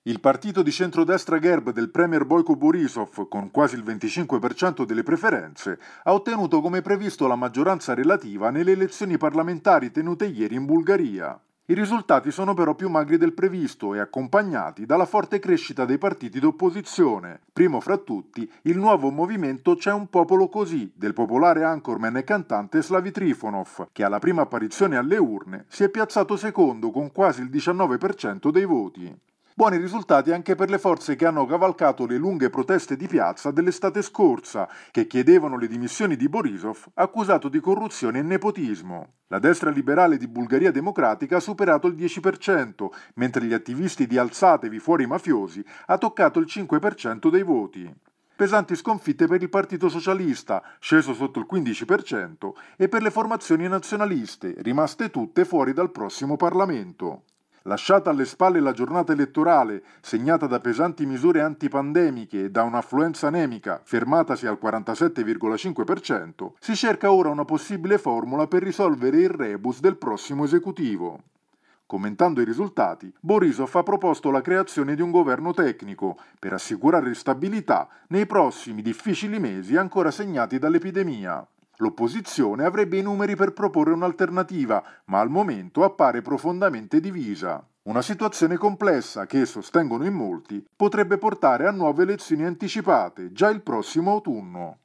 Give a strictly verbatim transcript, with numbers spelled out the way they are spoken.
Il partito di centrodestra Gerb del premier Boyko Borisov, con quasi il venticinque per cento delle preferenze, ha ottenuto come previsto la maggioranza relativa nelle elezioni parlamentari tenute ieri in Bulgaria. I risultati sono però più magri del previsto e accompagnati dalla forte crescita dei partiti d'opposizione. Primo fra tutti, il nuovo movimento C'è un popolo così, del popolare anchorman e cantante Slavi Trifonov, che alla prima apparizione alle urne si è piazzato secondo con quasi il diciannove per cento dei voti. Buoni risultati anche per le forze che hanno cavalcato le lunghe proteste di piazza dell'estate scorsa, che chiedevano le dimissioni di Borisov, accusato di corruzione e nepotismo. La destra liberale di Bulgaria Democratica ha superato il dieci per cento, mentre gli attivisti di Alzatevi fuori i mafiosi ha toccato il cinque per cento dei voti. Pesanti sconfitte per il Partito Socialista, sceso sotto il quindici per cento, e per le formazioni nazionaliste, rimaste tutte fuori dal prossimo Parlamento. Lasciata alle spalle la giornata elettorale, segnata da pesanti misure antipandemiche e da un'affluenza anemica fermatasi al quarantasette virgola cinque per cento, si cerca ora una possibile formula per risolvere il rebus del prossimo esecutivo. Commentando i risultati, Borisov ha proposto la creazione di un governo tecnico per assicurare stabilità nei prossimi difficili mesi ancora segnati dall'epidemia. L'opposizione avrebbe i numeri per proporre un'alternativa, ma al momento appare profondamente divisa. Una situazione complessa che, sostengono in molti, potrebbe portare a nuove elezioni anticipate già il prossimo autunno.